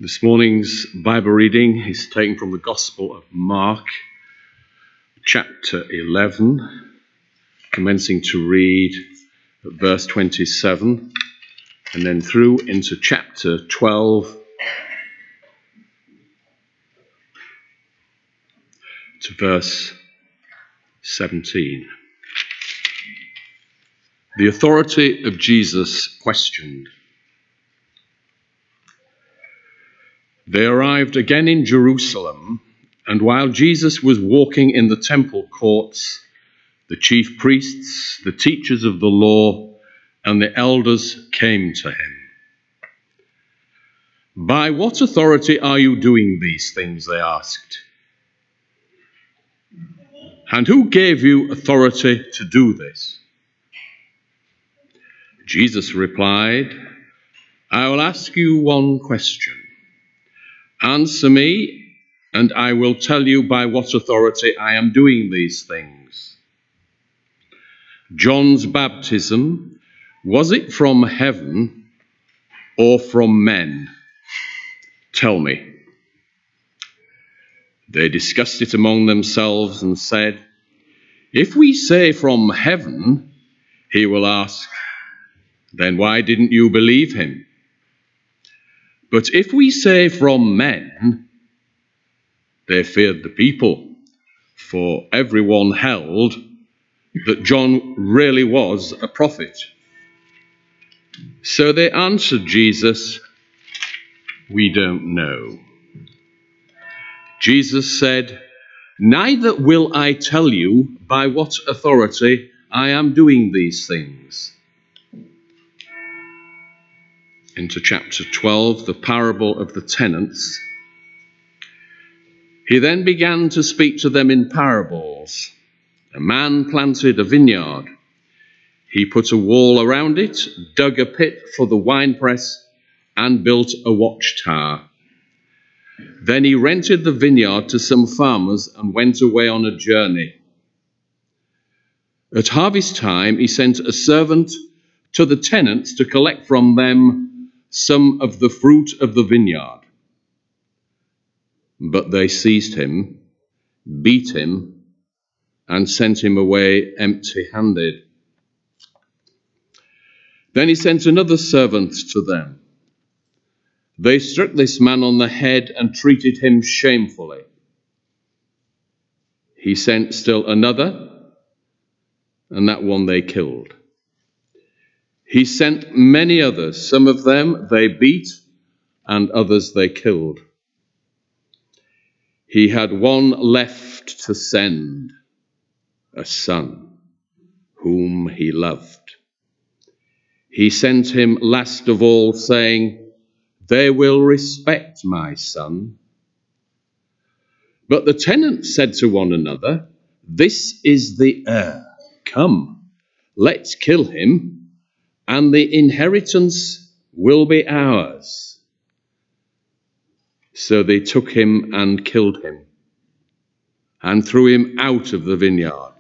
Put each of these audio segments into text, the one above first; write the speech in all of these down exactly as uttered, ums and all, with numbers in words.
This morning's Bible reading is taken from the Gospel of Mark, chapter eleven, commencing to read at verse twenty-seven, and then through into chapter twelve to verse seventeen. The authority of Jesus questioned. They arrived again in Jerusalem, and while Jesus was walking in the temple courts, the chief priests, the teachers of the law, and the elders came to him. "By what authority are you doing these things?" they asked. "And who gave you authority to do this?" Jesus replied, "I will ask you one question. Answer me, and I will tell you by what authority I am doing these things. John's baptism, was it from heaven or from men? Tell me." They discussed it among themselves and said, "If we say from heaven," he will ask, "then why didn't you believe him? But if we say from men," they feared the people, for everyone held that John really was a prophet. So they answered Jesus, "We don't know." Jesus said, "Neither will I tell you by what authority I am doing these things." Into chapter twelve, the parable of the tenants. He then began to speak to them in parables. A man planted a vineyard. He put a wall around it, dug a pit for the winepress, and built a watchtower. Then he rented the vineyard to some farmers and went away on a journey. At harvest time, he sent a servant to the tenants to collect from them some of the fruit of the vineyard. But they seized him, beat him, and sent him away empty-handed. Then he sent another servant to them. They struck this man on the head and treated him shamefully. He sent still another, and that one they killed. He sent many others. Some of them they beat, and others they killed. He had one left to send, a son, whom he loved. He sent him last of all, saying, "They will respect my son." But the tenants said to one another, "This is the heir. Come, let's kill him, and the inheritance will be ours." So they took him and killed him, and threw him out of the vineyard.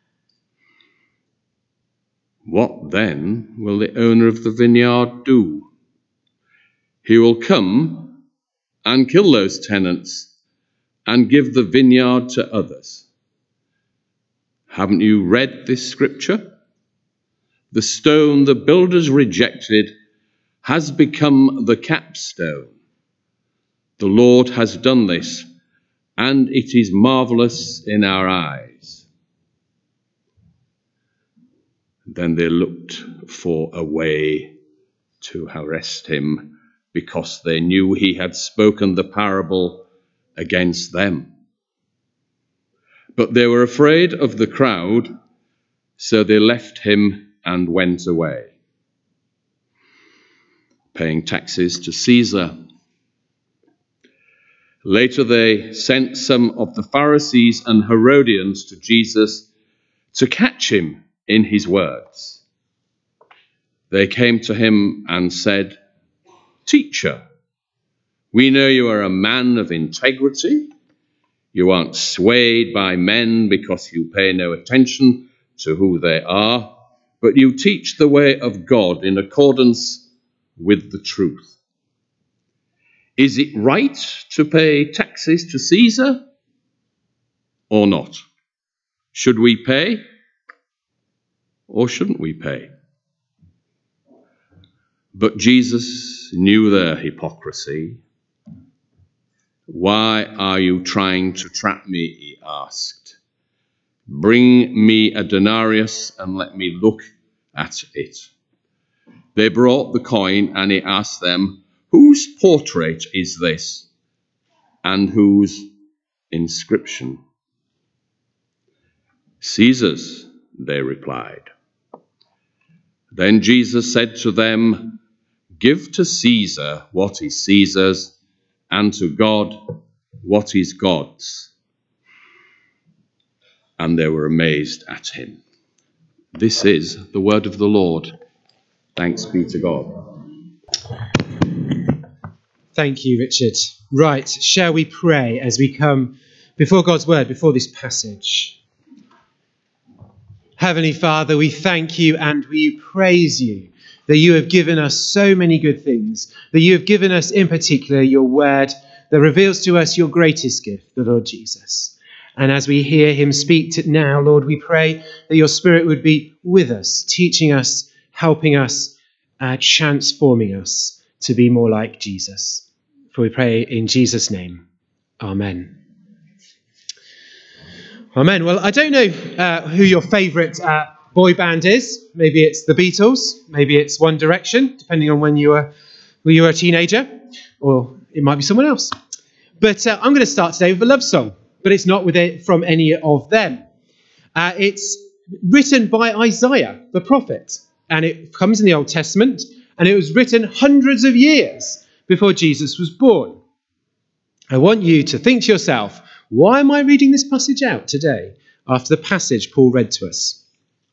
What then will the owner of the vineyard do? He will come and kill those tenants and give the vineyard to others. Haven't you read this scripture? The stone the builders rejected has become the capstone. The Lord has done this, and it is marvelous in our eyes. Then they looked for a way to arrest him, because they knew he had spoken the parable against them. But they were afraid of the crowd, so they left him and went away, paying taxes to Caesar. Later they sent some of the Pharisees and Herodians to Jesus to catch him in his words. They came to him and said, "Teacher, we know you are a man of integrity. You aren't swayed by men because you pay no attention to who they are, but you teach the way of God in accordance with the truth. Is it right to pay taxes to Caesar or not? Should we pay or shouldn't we pay? But Jesus knew their hypocrisy. Why are you trying to trap me? He asked. Bring me a denarius and let me look at it. They brought the coin and he asked them, whose portrait is this and whose inscription? Caesar's, they replied. Then Jesus said to them, give to Caesar what is Caesar's, and to God what is God's. And they were amazed at him. This is the word of the Lord. Thanks be to God. Thank you, Richard. Right, shall we pray as we come before God's word, before this passage? Heavenly Father, we thank you and we praise you that you have given us so many good things, that you have given us in particular your word that reveals to us your greatest gift, the Lord Jesus. And as we hear him speak to now, Lord, we pray that your Spirit would be with us, teaching us, helping us, uh, transforming us to be more like Jesus. For we pray in Jesus' name. Amen. Amen. Well, I don't know uh, who your favourite uh, boy band is. Maybe it's the Beatles. Maybe it's One Direction, depending on when you were when you were a teenager, or it might be someone else. But uh, I'm going to start today with a love song, but it's not with it from any of them. Uh, it's written by Isaiah, the prophet, and it comes in the Old Testament, and it was written hundreds of years before Jesus was born. I want you to think to yourself, why am I reading this passage out today after the passage Paul read to us?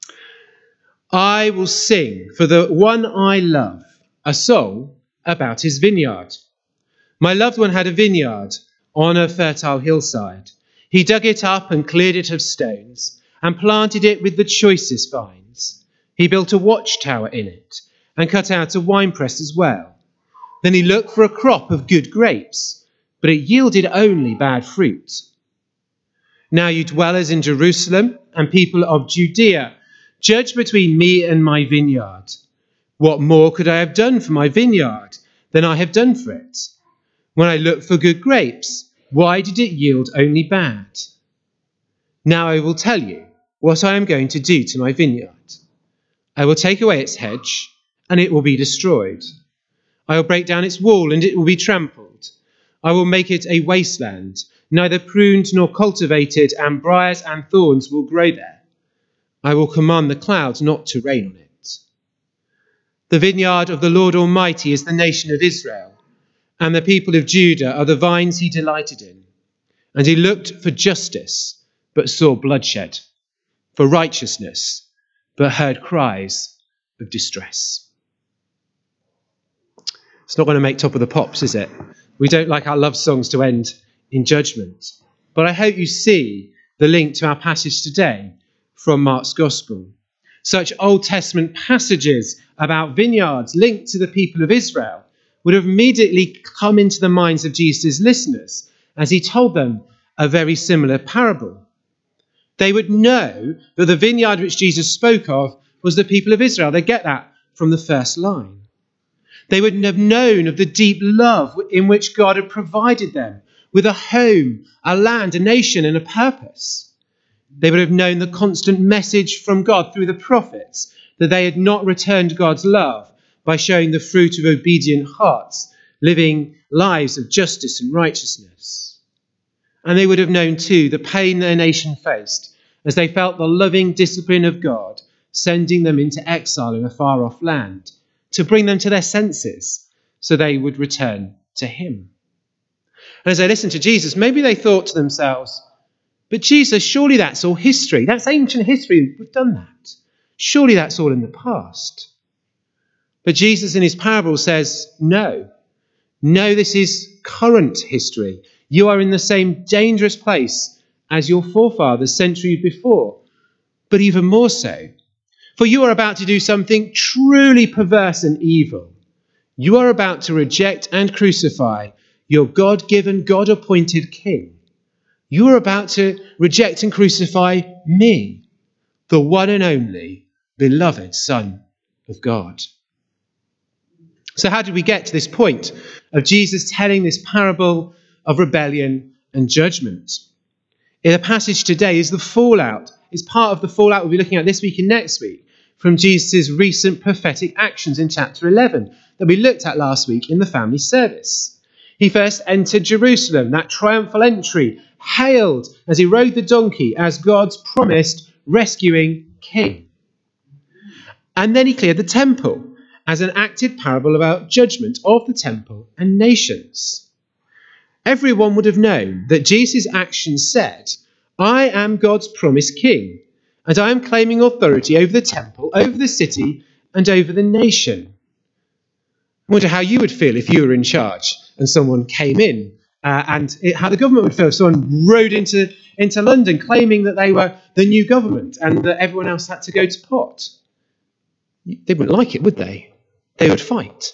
I will sing for the one I love a song about his vineyard. My loved one had a vineyard on a fertile hillside. He dug it up and cleared it of stones and planted it with the choicest vines. He built a watchtower in it and cut out a winepress as well. Then he looked for a crop of good grapes, but it yielded only bad fruit. Now you dwellers in Jerusalem and people of Judea, judge between me and my vineyard. What more could I have done for my vineyard than I have done for it? When I looked for good grapes, why did it yield only bad? Now I will tell you what I am going to do to my vineyard. I will take away its hedge, and it will be destroyed. I will break down its wall, and it will be trampled. I will make it a wasteland, neither pruned nor cultivated, and briars and thorns will grow there. I will command the clouds not to rain on it. The vineyard of the Lord Almighty is the nation of Israel, and the people of Judah are the vines he delighted in. And he looked for justice, but saw bloodshed, for righteousness, but heard cries of distress. It's not going to make top of the pops, is it? We don't like our love songs to end in judgment. But I hope you see the link to our passage today from Mark's Gospel. Such Old Testament passages about vineyards linked to the people of Israel would have immediately come into the minds of Jesus' listeners as he told them a very similar parable. They would know that the vineyard which Jesus spoke of was the people of Israel. They get that from the first line. They would have known of the deep love in which God had provided them with a home, a land, a nation, and a purpose. They would have known the constant message from God through the prophets that they had not returned God's love by showing the fruit of obedient hearts, living lives of justice and righteousness. And they would have known too the pain their nation faced as they felt the loving discipline of God sending them into exile in a far-off land to bring them to their senses so they would return to him. And as they listened to Jesus, maybe they thought to themselves, but Jesus, surely that's all history. That's ancient history. We've done that. Surely that's all in the past. But Jesus in his parable says, no. No, this is current history. You are in the same dangerous place as your forefathers centuries before, but even more so. For you are about to do something truly perverse and evil. You are about to reject and crucify your God-given, God-appointed king. You are about to reject and crucify me, the one and only beloved Son of God. So how did we get to this point of Jesus telling this parable of rebellion and judgment? In the passage today is the fallout, is part of the fallout we'll be looking at this week and next week from Jesus' recent prophetic actions in chapter eleven that we looked at last week in the family service. He first entered Jerusalem, that triumphal entry, hailed as he rode the donkey as God's promised rescuing king. And then he cleared the temple as an acted parable about judgment of the temple and nations. Everyone would have known that Jesus' actions said, I am God's promised king, and I am claiming authority over the temple, over the city, and over the nation. I wonder how you would feel if you were in charge and someone came in, uh, and it, how the government would feel if someone rode into, into London claiming that they were the new government and that everyone else had to go to pot. They wouldn't like it, would they? They would fight.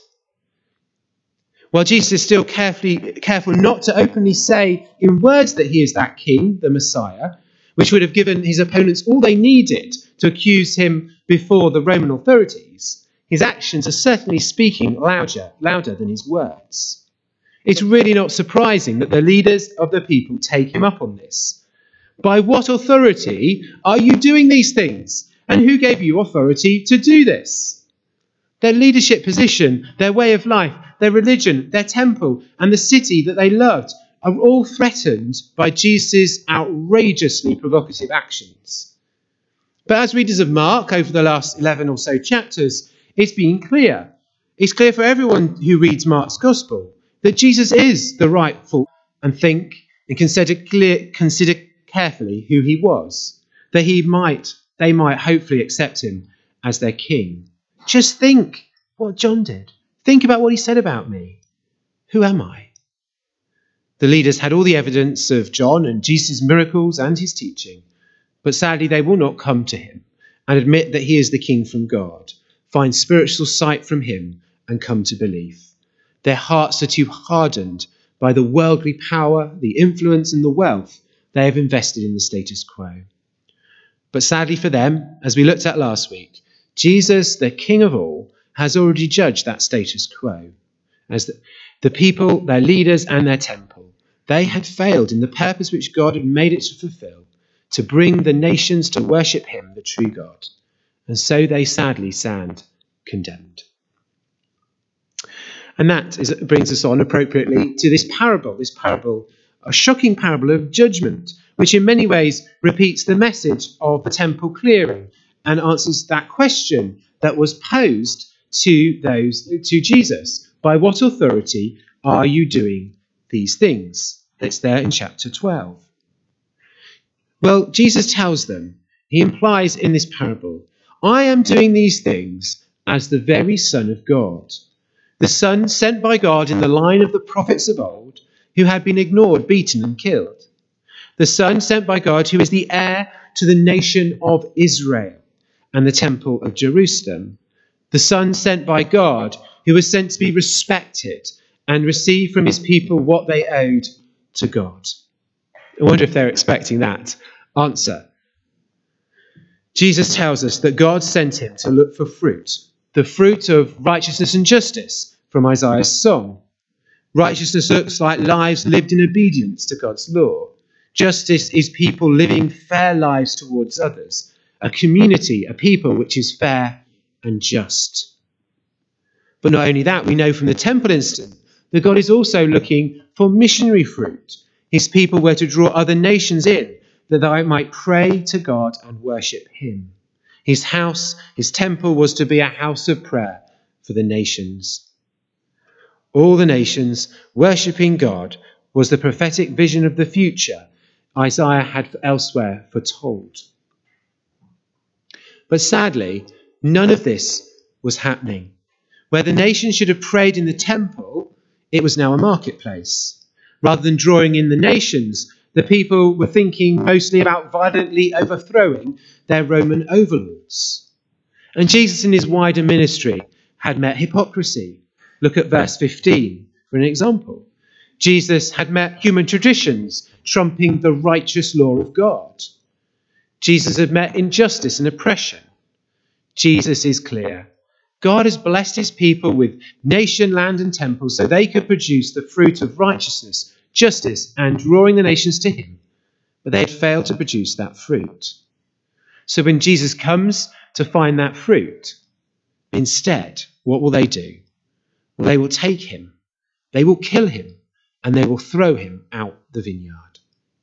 While Jesus is still carefully careful not to openly say in words that he is that king, the Messiah, which would have given his opponents all they needed to accuse him before the Roman authorities, his actions are certainly speaking louder, louder than his words. It's really not surprising that the leaders of the people take him up on this. By what authority are you doing these things? And who gave you authority to do this? Their leadership position, their way of life, their religion, their temple, and the city that they loved are all threatened by Jesus' outrageously provocative actions. But as readers of Mark over the last eleven or so chapters, it's been clear. It's clear for everyone who reads Mark's Gospel that Jesus is the rightful and think and consider, clear, consider carefully who he was, that he might, they might hopefully accept him as their king. Just think what John did. Think about what he said about me. Who am I? The leaders had all the evidence of John and Jesus' miracles and his teaching, but sadly they will not come to him and admit that he is the king from God, find spiritual sight from him and come to belief. Their hearts are too hardened by the worldly power, the influence and the wealth they have invested in the status quo. But sadly for them, as we looked at last week, Jesus, the King of all, has already judged that status quo. As the, the people, their leaders and their temple, they had failed in the purpose which God had made it to fulfill, to bring the nations to worship him, the true God. And so they sadly stand condemned. And that is, brings us on appropriately to this parable, this parable, a shocking parable of judgment, which in many ways repeats the message of the temple clearing and answers that question that was posed to those, to Jesus. By what authority are you doing these things? It's there in chapter twelve. Well, Jesus tells them, he implies in this parable, I am doing these things as the very Son of God, the Son sent by God in the line of the prophets of old, who had been ignored, beaten and killed. The Son sent by God who is the heir to the nation of Israel and the temple of Jerusalem. The Son sent by God who was sent to be respected and receive from his people what they owed to God. I wonder if they're expecting that answer. Jesus tells us that God sent him to look for fruit, the fruit of righteousness and justice from Isaiah's song. Righteousness looks like lives lived in obedience to God's law. Justice is people living fair lives towards others, a community, a people which is fair and just. But not only that, we know from the temple incident that God is also looking for missionary fruit. His people were to draw other nations in, that they might pray to God and worship him. His house, his temple, was to be a house of prayer for the nations. All the nations worshipping God was the prophetic vision of the future Isaiah had elsewhere foretold. But sadly, none of this was happening. Where the nations should have prayed in the temple, it was now a marketplace. Rather than drawing in the nations, the people were thinking mostly about violently overthrowing their Roman overlords. And Jesus in his wider ministry had met hypocrisy. Look at verse fifteen for an example. Jesus had met human traditions trumping the righteous law of God. Jesus had met injustice and oppression. Jesus is clear. God has blessed his people with nation, land and temple so they could produce the fruit of righteousness, justice and drawing the nations to him. But they had failed to produce that fruit. So when Jesus comes to find that fruit, instead, what will they do? Well, they will take him, they will kill him, and they will throw him out the vineyard.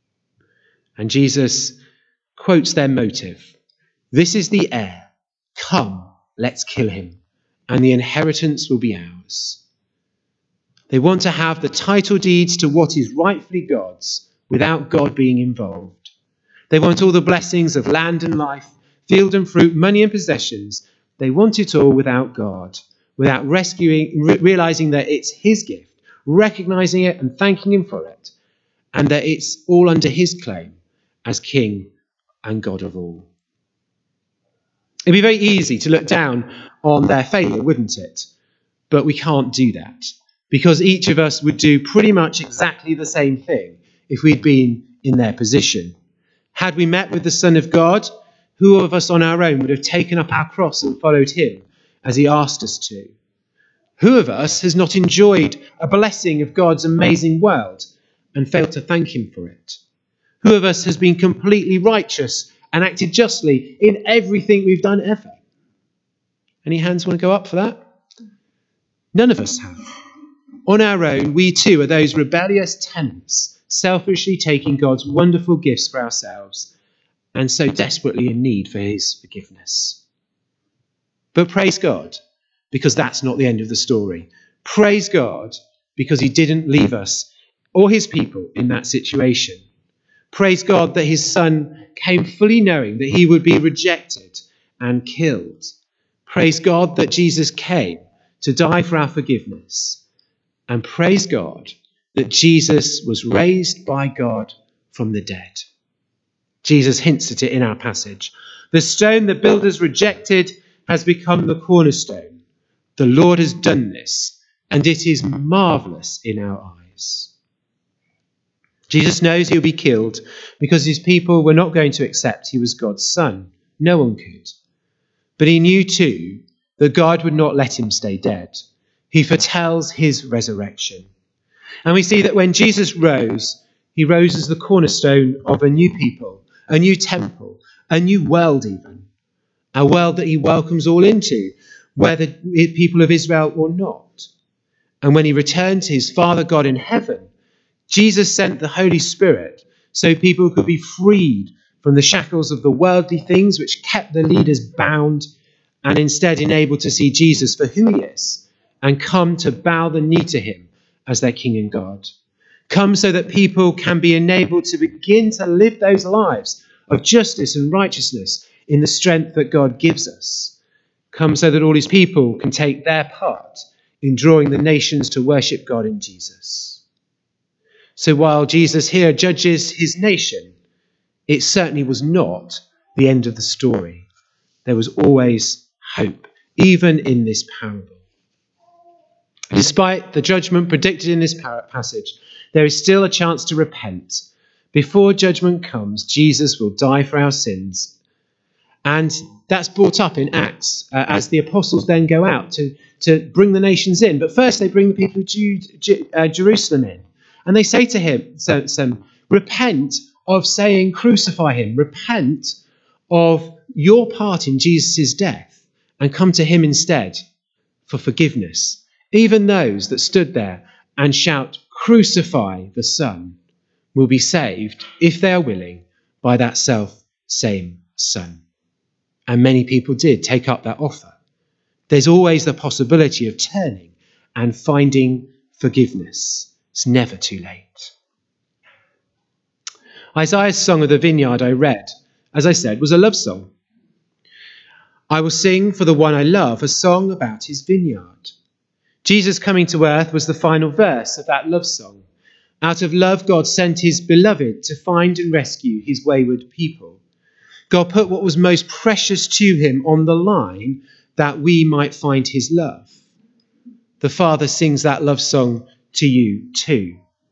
And Jesus quotes their motive. This is the heir. Come, let's kill him, and the inheritance will be ours. They want to have the title deeds to what is rightfully God's without God being involved. They want all the blessings of land and life, field and fruit, money and possessions. They want it all without God, without rescuing, re- realizing that it's his gift, recognizing it and thanking him for it, and that it's all under his claim as King and God of all. It'd be very easy to look down on their failure, wouldn't it? But we can't do that, because each of us would do pretty much exactly the same thing if we'd been in their position. Had we met with the Son of God, who of us on our own would have taken up our cross and followed him as he asked us to? Who of us has not enjoyed a blessing of God's amazing world and failed to thank him for it? Who of us has been completely righteous and acted justly in everything we've done ever? Any hands want to go up for that? None of us have. On our own, we too are those rebellious tenants, selfishly taking God's wonderful gifts for ourselves and so desperately in need for his forgiveness. But praise God, because that's not the end of the story. Praise God, because he didn't leave us or his people in that situation. Praise God that his Son came fully knowing that he would be rejected and killed. Praise God that Jesus came to die for our forgiveness. And praise God that Jesus was raised by God from the dead. Jesus hints at it in our passage. The stone the builders rejected has become the cornerstone. The Lord has done this, and it is marvellous in our eyes. Jesus knows he'll be killed because his people were not going to accept he was God's son. No one could. But he knew too that God would not let him stay dead. He foretells his resurrection. And we see that when Jesus rose, he rose as the cornerstone of a new people, a new temple, a new world even. A world that he welcomes all into, whether people of Israel or not. And when he returned to his Father God in heaven, Jesus sent the Holy Spirit so people could be freed from the shackles of the worldly things which kept the leaders bound and instead enabled to see Jesus for who he is and come to bow the knee to him as their King and God. Come so that people can be enabled to begin to live those lives of justice and righteousness in the strength that God gives us. Come so that all his people can take their part in drawing the nations to worship God in Jesus. So while Jesus here judges his nation, it certainly was not the end of the story. There was always hope, even in this parable. Despite the judgment predicted in this passage, there is still a chance to repent. Before judgment comes, Jesus will die for our sins. And that's brought up in Acts uh, as the apostles then go out to, to bring the nations in. But first they bring the people of Jude, Ju- uh, Jerusalem in. And they say to him, so, so, repent of saying crucify him. Repent of your part in Jesus' death and come to him instead for forgiveness. Even those that stood there and shout, crucify the Son, will be saved, if they are willing, by that self-same Son. And many people did take up that offer. There's always the possibility of turning and finding forgiveness. It's never too late. Isaiah's Song of the Vineyard I read, as I said, was a love song. I will sing for the one I love a song about his vineyard. Jesus coming to earth was the final verse of that love song. Out of love, God sent his beloved to find and rescue his wayward people. God put what was most precious to him on the line that we might find his love. The Father sings that love song to you too.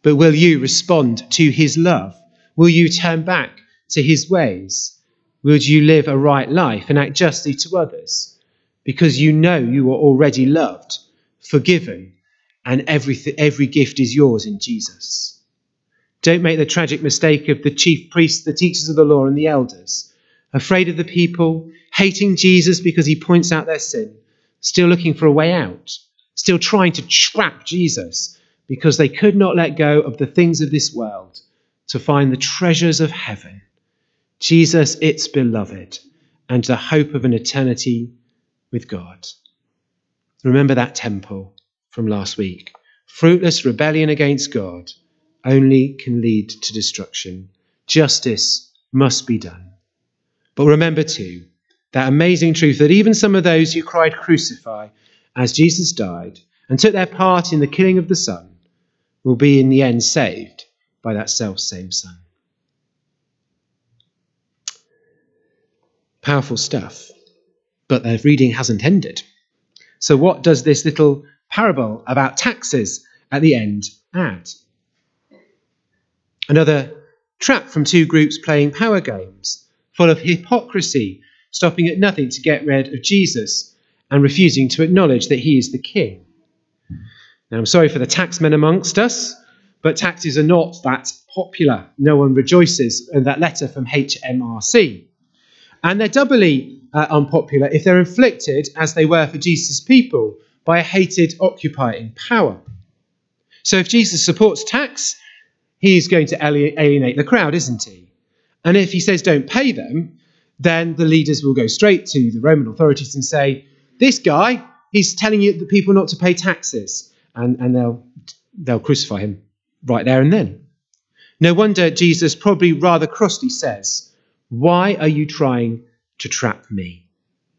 But will you respond to his love? Will you turn back to his ways? Will you live a right life and act justly to others? Because you know you are already loved, forgiven, and every, every gift is yours in Jesus. Don't make the tragic mistake of the chief priests, the teachers of the law, and the elders, afraid of the people, hating Jesus because he points out their sin, still looking for a way out, still trying to trap Jesus because they could not let go of the things of this world to find the treasures of heaven, Jesus, its beloved, and the hope of an eternity with God. Remember that temple from last week. Fruitless rebellion against God only can lead to destruction. Justice must be done. But remember too, that amazing truth that even some of those who cried crucify as Jesus died and took their part in the killing of the Son will be in the end saved by that self-same Son. Powerful stuff, but their reading hasn't ended. So what does this little parable about taxes at the end add? Another trap from two groups playing power games, full of hypocrisy, stopping at nothing to get rid of Jesus and refusing to acknowledge that he is the king. Now, I'm sorry for the taxmen amongst us, but taxes are not that popular. No one rejoices in that letter from H M R C. And they're doubly uh, unpopular if they're inflicted, as they were for Jesus' people, by a hated occupying power. So if Jesus supports tax, he's going to alienate the crowd, isn't he? And if he says don't pay them, then the leaders will go straight to the Roman authorities and say, this guy, he's telling you the people not to pay taxes. And, and they'll, they'll crucify him right there and then. No wonder Jesus probably rather crossly says, why are you trying to trap me?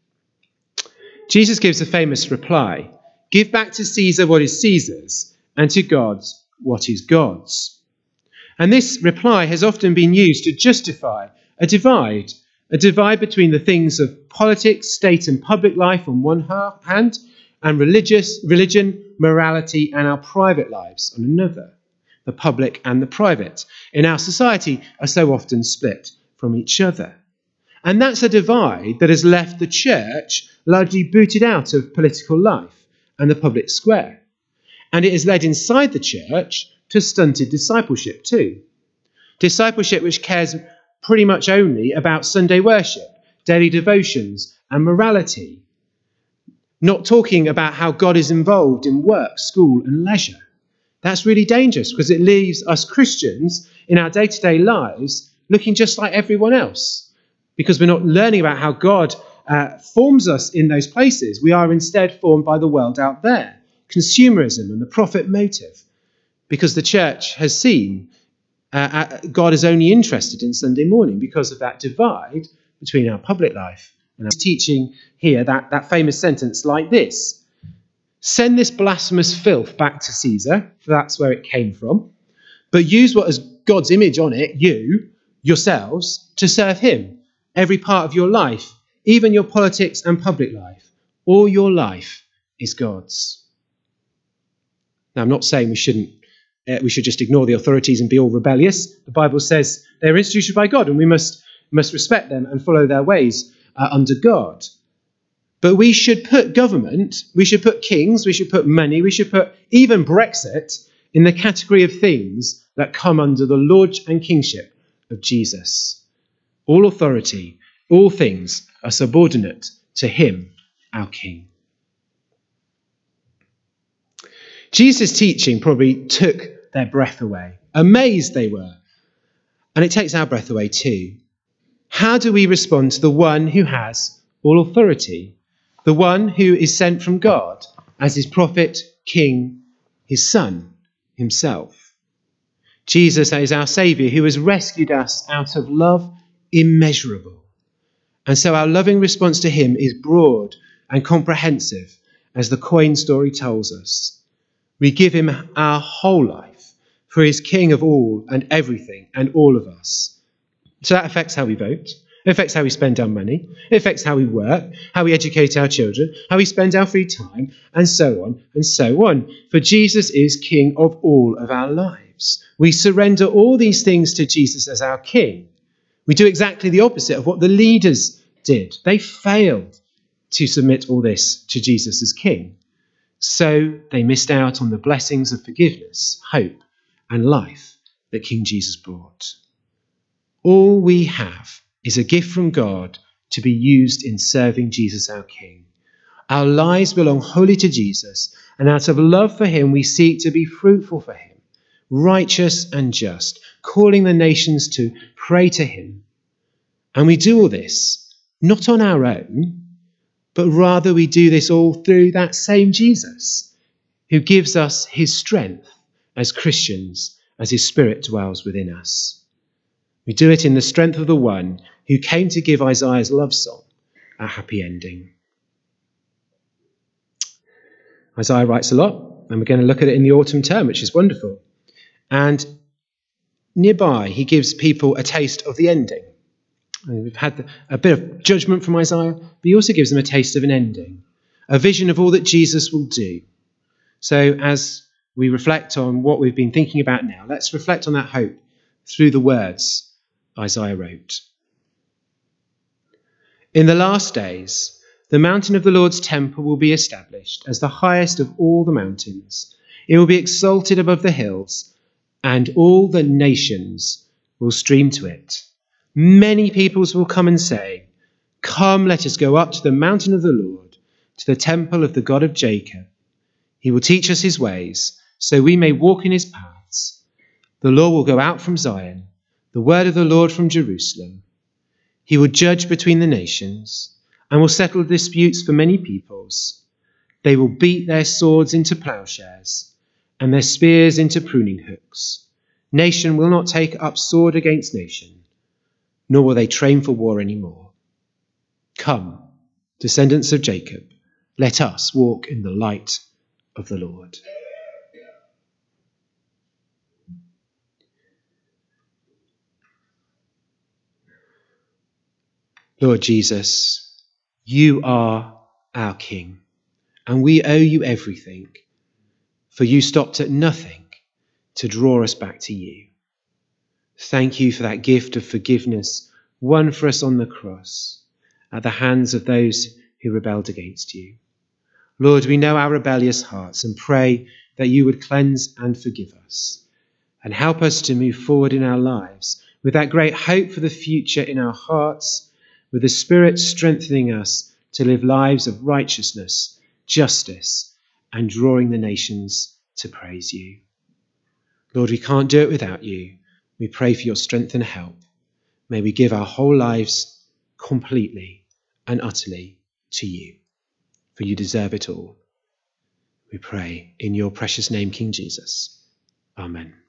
Jesus gives a famous reply, give back to Caesar what is Caesar's and to God what is God's. And this reply has often been used to justify a divide, a divide between the things of politics, state and public life on one hand, and religious, religion, morality and our private lives on another. The public and the private in our society are so often split from each other. And that's a divide that has left the church largely booted out of political life and the public square. And it has led inside the church to stunted discipleship too. Discipleship which cares pretty much only about Sunday worship, daily devotions and morality. Not talking about how God is involved in work, school and leisure. That's really dangerous because it leaves us Christians in our day-to-day lives looking just like everyone else. Because we're not learning about how God uh, forms us in those places. We are instead formed by the world out there. Consumerism and the profit motive. Because the church has seen uh, uh, God is only interested in Sunday morning because of that divide between our public life and our teaching here, that, that famous sentence like this. Send this blasphemous filth back to Caesar, for that's where it came from, but use what has God's image on it, you, yourselves, to serve him. Every part of your life, even your politics and public life, all your life is God's. Now, I'm not saying we shouldn't, uh, we should just ignore the authorities and be all rebellious. The Bible says they're instituted by God and we must, must respect them and follow their ways uh, under God. But we should put government, we should put kings, we should put money, we should put even Brexit in the category of things that come under the lordship and kingship of Jesus. All authority, all things are subordinate to him, our King. Jesus' teaching probably took their breath away. Amazed they were. And it takes our breath away too. How do we respond to the one who has all authority? The one who is sent from God as his prophet, king, his son, himself. Jesus is our Saviour who has rescued us out of love immeasurable. And so our loving response to him is broad and comprehensive, as the coin story tells us. We give him our whole life, for he is king of all and everything and all of us. So that affects how we vote. It affects how we spend our money. It affects how we work, how we educate our children, how we spend our free time, and so on and so on. For Jesus is king of all of our lives. lives. We surrender all these things to Jesus as our King. We do exactly the opposite of what the leaders did. They failed to submit all this to Jesus as King. So they missed out on the blessings of forgiveness, hope, and life that King Jesus brought. All we have is a gift from God to be used in serving Jesus our King. Our lives belong wholly to Jesus, and out of love for him, we seek to be fruitful for him, righteous and just, calling the nations to pray to him. And we do all this not on our own, but rather we do this all through that same Jesus who gives us his strength as Christians, as his Spirit dwells within us. We do it in the strength of the one who came to give Isaiah's love song a happy ending. Isaiah writes a lot, and we're going to look at it in the autumn term, which is wonderful. And nearby, he gives people a taste of the ending. And we've had a bit of judgment from Isaiah, but he also gives them a taste of an ending, a vision of all that Jesus will do. So as we reflect on what we've been thinking about now, let's reflect on that hope through the words Isaiah wrote. In the last days, the mountain of the Lord's temple will be established as the highest of all the mountains. It will be exalted above the hills, and all the nations will stream to it. Many peoples will come and say, "Come, let us go up to the mountain of the Lord, to the temple of the God of Jacob. He will teach us his ways, so we may walk in his paths. The law will go out from Zion, the word of the Lord from Jerusalem. He will judge between the nations and will settle disputes for many peoples. They will beat their swords into plowshares and their spears into pruning hooks. Nation will not take up sword against nation, nor will they train for war anymore. Come, descendants of Jacob, let us walk in the light of the Lord." Lord Jesus, you are our King, and we owe you everything, for you stopped at nothing to draw us back to you. Thank you for that gift of forgiveness won for us on the cross at the hands of those who rebelled against you. Lord, we know our rebellious hearts and pray that you would cleanse and forgive us and help us to move forward in our lives with that great hope for the future in our hearts, with the Spirit strengthening us to live lives of righteousness, justice, and drawing the nations to praise you. Lord, we can't do it without you. We pray for your strength and help. May we give our whole lives completely and utterly to you, for you deserve it all. We pray in your precious name, King Jesus. Amen.